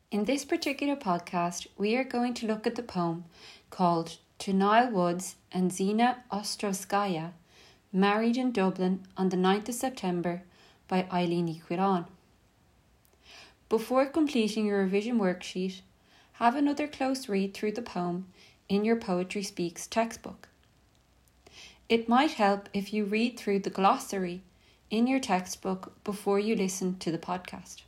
In this particular podcast, we are going to look at the poem called To Niall Woods and Zina Ostrovskaya, married in Dublin on the 9th of September by Eileen Ní Chulainn. Before completing your revision worksheet, have another close read through the poem in your Poetry Speaks textbook. It might help if you read through the glossary in your textbook before you listen to the podcast.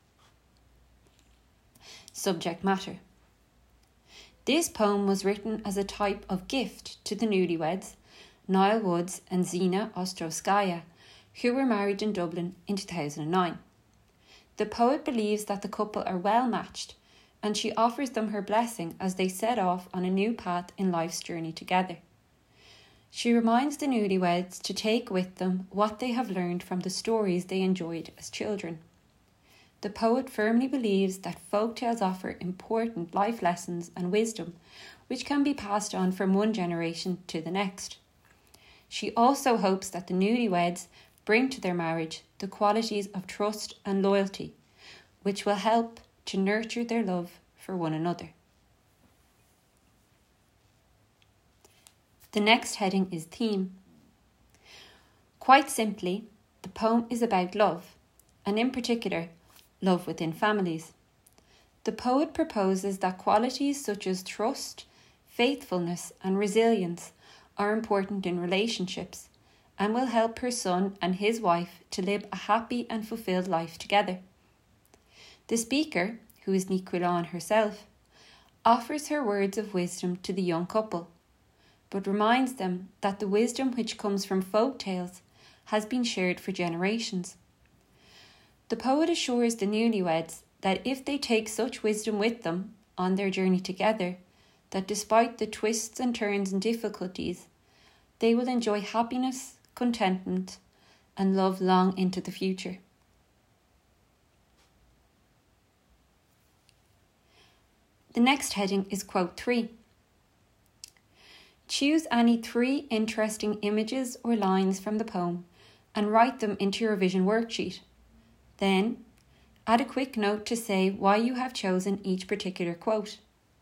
Subject matter. This poem was written as a type of gift to the newlyweds, Niall Woods and Zina Ostrovskaya, who were married in Dublin in 2009. The poet believes that the couple are well matched, and she offers them her blessing as they set off on a new path in life's journey together. She reminds the newlyweds to take with them what they have learned from the stories they enjoyed as children. The poet firmly believes that folk tales offer important life lessons and wisdom, which can be passed on from one generation to the next. She also hopes that the newlyweds bring to their marriage the qualities of trust and loyalty, which will help to nurture their love for one another. The next heading is theme. Quite simply, the poem is about love, and in particular, love within families. The poet proposes that qualities such as trust, faithfulness, and resilience are important in relationships and will help her son and his wife to live a happy and fulfilled life together. The speaker, who is Ní Chulainn herself, offers her words of wisdom to the young couple, but reminds them that the wisdom which comes from folk tales has been shared for generations. The poet assures the newlyweds that if they take such wisdom with them on their journey together, that despite the twists and turns and difficulties, they will enjoy happiness, contentment, and love long into the future. The next heading is quote 3. Choose any 3 interesting images or lines from the poem and write them into your revision worksheet. Then, add a quick note to say why you have chosen each particular quote.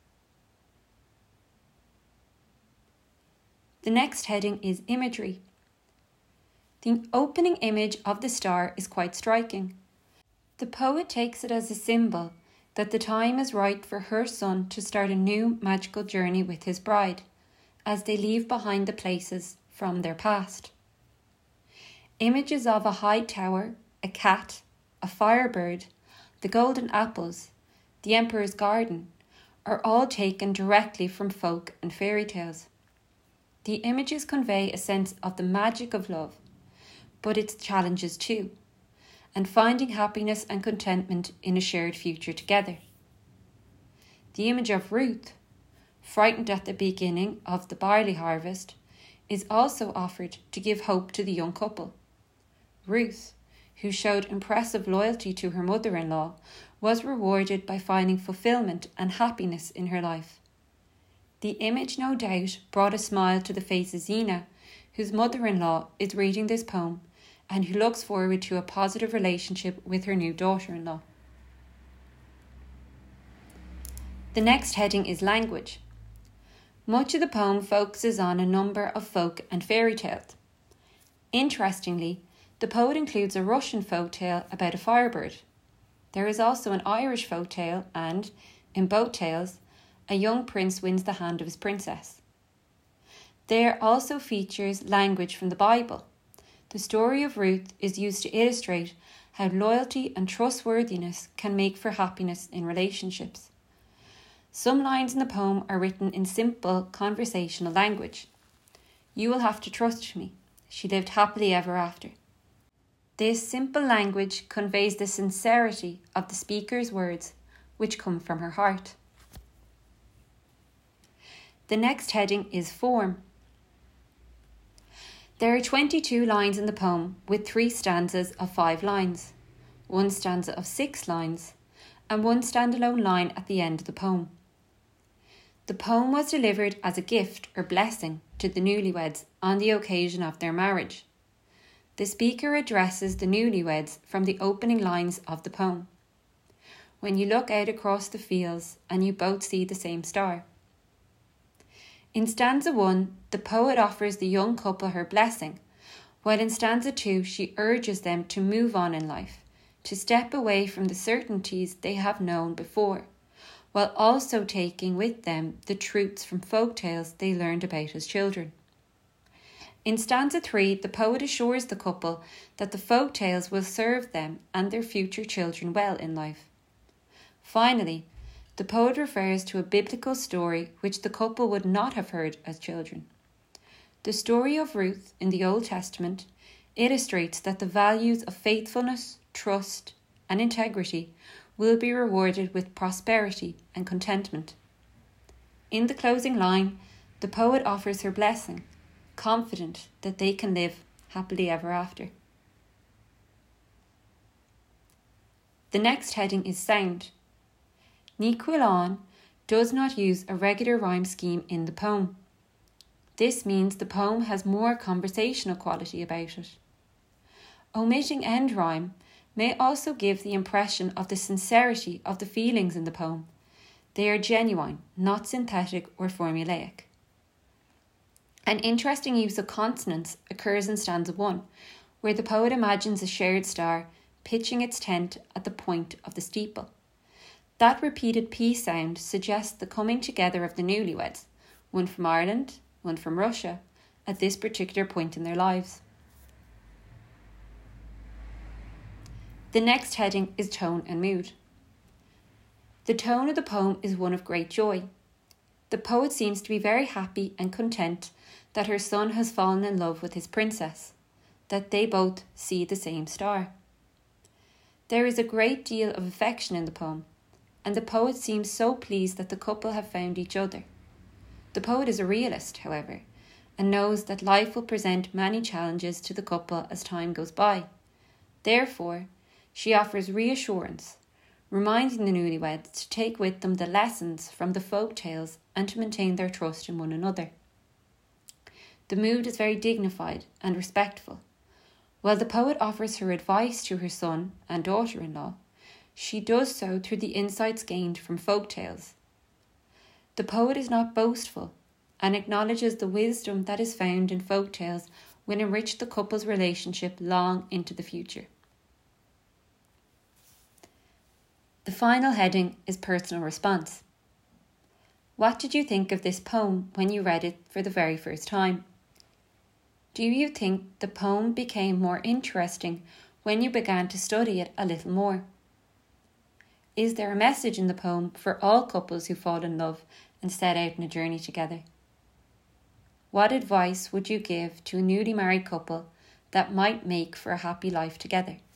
The next heading is imagery. The opening image of the star is quite striking. The poet takes it as a symbol that the time is right for her son to start a new magical journey with his bride, as they leave behind the places from their past. Images of a high tower, a cat, a firebird, the golden apples, the emperor's garden, are all taken directly from folk and fairy tales. The images convey a sense of the magic of love, but its challenges too, and finding happiness and contentment in a shared future together. The image of Ruth, frightened at the beginning of the barley harvest, is also offered to give hope to the young couple. Ruth, who showed impressive loyalty to her mother-in-law, was rewarded by finding fulfillment and happiness in her life. The image, no doubt, brought a smile to the face of Zina, whose mother-in-law is reading this poem and who looks forward to a positive relationship with her new daughter-in-law. The next heading is language. Much of the poem focuses on a number of folk and fairy tales. Interestingly, the poet includes a Russian folk tale about a firebird. There is also an Irish folk tale and, in both tales, a young prince wins the hand of his princess. There also features language from the Bible. The story of Ruth is used to illustrate how loyalty and trustworthiness can make for happiness in relationships. Some lines in the poem are written in simple conversational language. You will have to trust me. She lived happily ever after. This simple language conveys the sincerity of the speaker's words, which come from her heart. The next heading is form. There are 22 lines in the poem with 3 stanzas of 5 lines, 1 stanza of 6 lines, and 1 standalone line at the end of the poem. The poem was delivered as a gift or blessing to the newlyweds on the occasion of their marriage. The speaker addresses the newlyweds from the opening lines of the poem. when you look out across the fields and you both see the same star. In stanza 1, the poet offers the young couple her blessing, while in stanza 2 she urges them to move on in life, to step away from the certainties they have known before, while also taking with them the truths from folk tales they learned about as children. In stanza 3, the poet assures the couple that the folk tales will serve them and their future children well in life. Finally, the poet refers to a biblical story which the couple would not have heard as children. The story of Ruth in the Old Testament illustrates that the values of faithfulness, trust, and integrity will be rewarded with prosperity and contentment. In the closing line, the poet offers her blessing, confident that they can live happily ever after. The next heading is sound. Ní Chulainn does not use a regular rhyme scheme in the poem. This means the poem has more conversational quality about it. Omitting end rhyme may also give the impression of the sincerity of the feelings in the poem. They are genuine, not synthetic or formulaic. An interesting use of consonants occurs in stanza 1, where the poet imagines a shared star pitching its tent at the point of the steeple. That repeated P sound suggests the coming together of the newlyweds, one from Ireland, one from Russia, at this particular point in their lives. The next heading is tone and mood. The tone of the poem is one of great joy. The poet seems to be very happy and content that her son has fallen in love with his princess, that they both see the same star. There is a great deal of affection in the poem, and the poet seems so pleased that the couple have found each other. The poet is a realist, however, and knows that life will present many challenges to the couple as time goes by. Therefore, she offers reassurance, reminding the newlyweds to take with them the lessons from the folk tales and to maintain their trust in one another. The mood is very dignified and respectful. While the poet offers her advice to her son and daughter-in-law, she does so through the insights gained from folk tales. The poet is not boastful and acknowledges the wisdom that is found in folk tales will enrich the couple's relationship long into the future. The final heading is personal response. What did you think of this poem when you read it for the very first time? Do you think the poem became more interesting when you began to study it a little more? Is there a message in the poem for all couples who fall in love and set out on a journey together? What advice would you give to a newly married couple that might make for a happy life together?